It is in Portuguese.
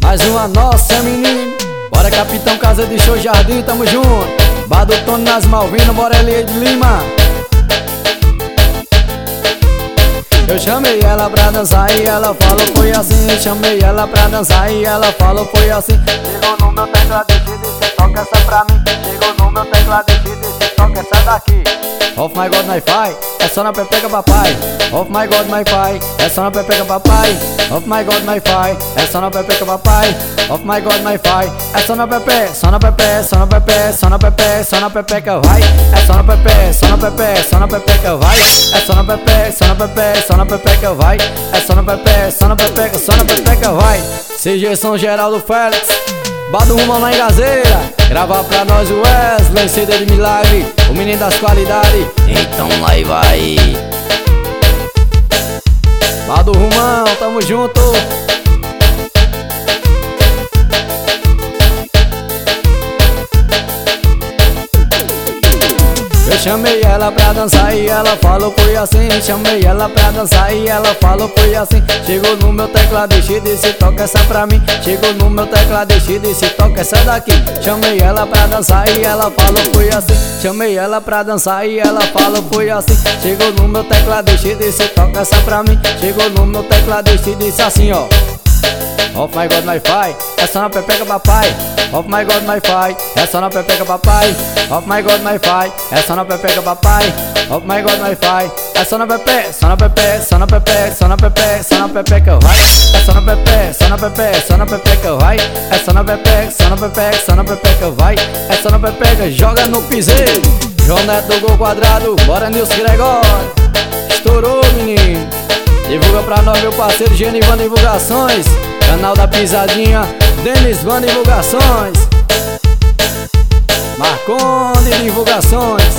Mais uma nossa, menino. Bora, Capitão Casa de Show Jardim, tamo junto. Bar do Tony nas Malvinas, Morelia de Lima. Eu chamei ela pra dançar e ela falou foi assim. Chamei ela pra dançar e ela falou foi assim. Chegou no meu teclado e disse toca essa pra mim. Chegou no meu teclado e disse toca essa daqui. Off my God, my fi, é só na pepeca papai. Off my God, my fi, é só na pepeca papai. Off my God, my fi, é só na pepeca papai. Off my God, my fi, é só na pepe, só na pepe, só na pepe, só na pepe, só na pepeca vai. É só na pepe, só na pepe, só na pepeca vai. É só na pepe, só na pepe, só na pepeca vai. É só na pepe, só na pepeca, só na pepeca vai. CG São Geraldo Félix, Bar do Rumão lá em Gazeira. Gravar pra nós o Wesley, CD de milagre, o menino das qualidades. Então lá e vai. Bar do Rumão, tamo junto. Eu chamei ela pra dançar e ela falou foi assim. Chamei ela pra dançar e ela falou foi assim. Chegou no meu teclado e disse toca essa pra mim. Chegou no meu teclado e disse toca essa daqui. Chamei ela pra dançar e ela falou foi assim. Chamei ela pra dançar e ela falou foi assim. Chegou no meu teclado e disse toca essa pra mim. Chegou no meu teclado e disse assim ó. Off my God, my fi, é só na pepeca papai. Off my God, my fi, é só na pepeca papai. Off my God, my fi, é só na pepeca papai. Off my God, my fi, é só na pepe, só na pepe, só na pepe, só na pepe, só na pepeca vai. É só na pepe, só na pepe, só na pepeca vai. É só na pepe, só na pepe, só na pepeca vai. É só na pepeca, joga no piseiro. João Neto do Gol Quadrado, bora Nilson Gregório. Estourou, menino. Divulga pra nós meu parceiro Genivan Divulgações. Canal da Pisadinha, Denis Van Divulgações. Marconde Divulgações.